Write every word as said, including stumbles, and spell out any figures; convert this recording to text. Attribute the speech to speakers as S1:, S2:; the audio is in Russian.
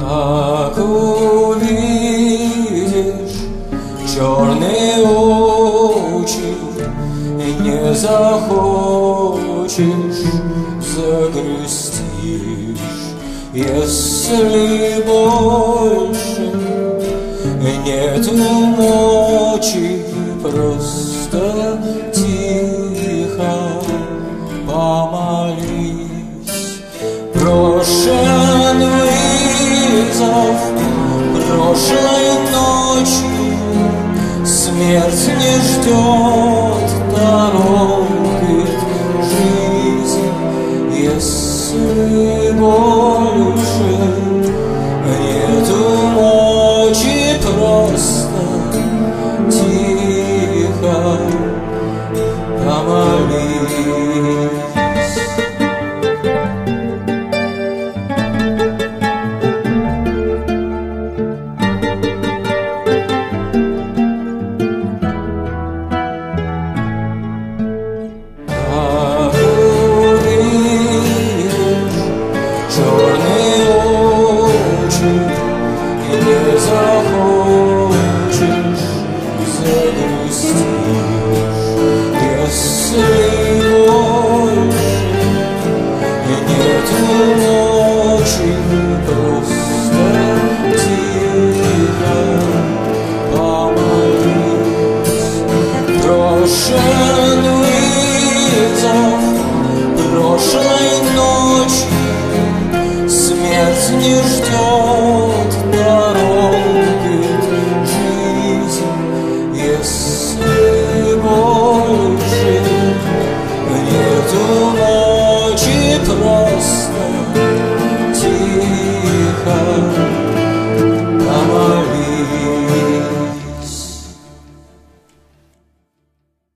S1: Как увидишь черные очи, не захочешь, загрустишь, если больше нету ночи, просто тихо помолись. Брошен вызов прошлой ночи, смерть не ждет дороги жизни, если больше нету ночи, просто тихо помолись. Брошен вызов прошлой ночи, смерть не ждет дороги жизни, если больше нету ночи, просто